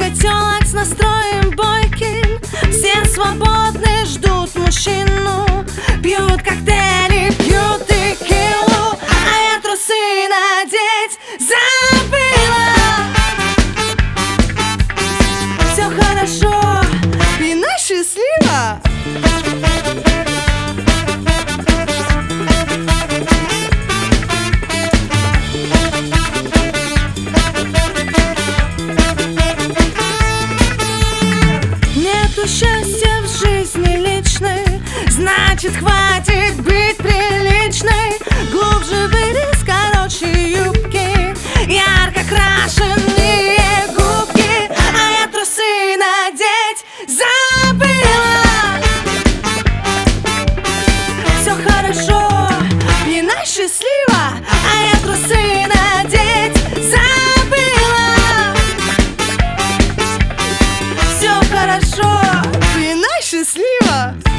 котелок с настроем бойким. Все свободны, ждут мужчину. Пьют коктейли, пьют текилу, а я трусы надеть забыла. Все хорошо, вина счастлива. Нету счастья в жизни личной, значит, хватит быть приличной. Глубже вырез, короче юбки, ярко крашеные губки, а я трусы надеть забыла. Все хорошо, пьяна счастлива, а я трусы надеть забыла. Все хорошо, пьяна счастлива.